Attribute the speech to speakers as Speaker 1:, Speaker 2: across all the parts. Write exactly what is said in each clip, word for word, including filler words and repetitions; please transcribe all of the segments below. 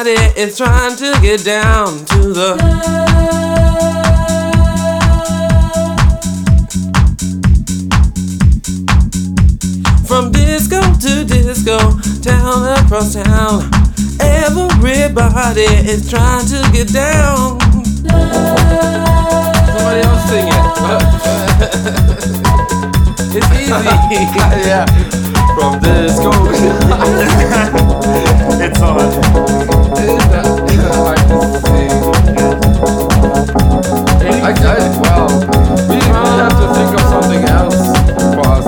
Speaker 1: Everybody is trying to get down to the From disco to disco, town across town. Everybody is trying to get down. Somebody else sing it. It's easy.
Speaker 2: Yeah.
Speaker 1: From disco.
Speaker 2: It's on.
Speaker 1: It's not, it's not hard to sing.
Speaker 2: I, I, well, we, we have to think of something else for us.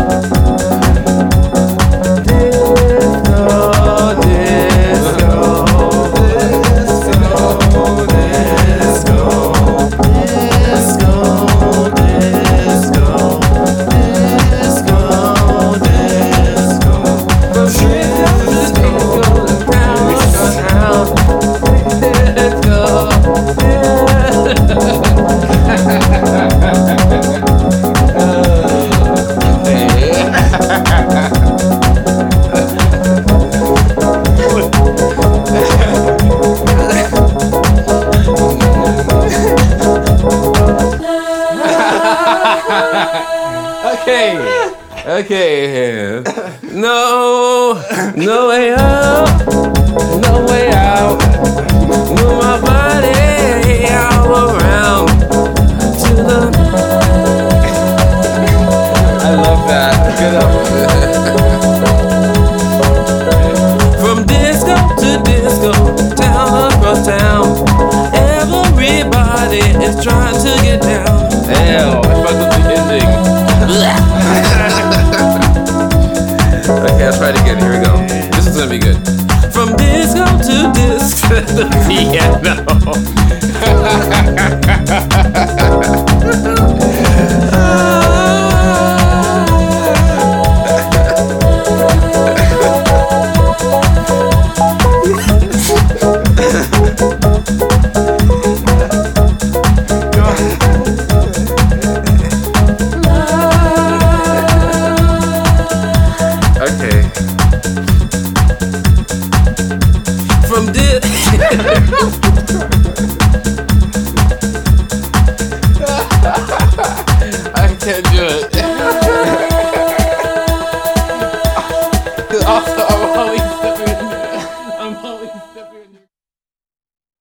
Speaker 1: Okay, okay. No, no way out, no way out. Move my body all around to the. I love that. Good up. From disco to disco, town across town. Everybody is trying to get down. Hell, I fucked up the ending. Okay, I'll try it again. Here we go. This is gonna be good. From disco to disco, the piano.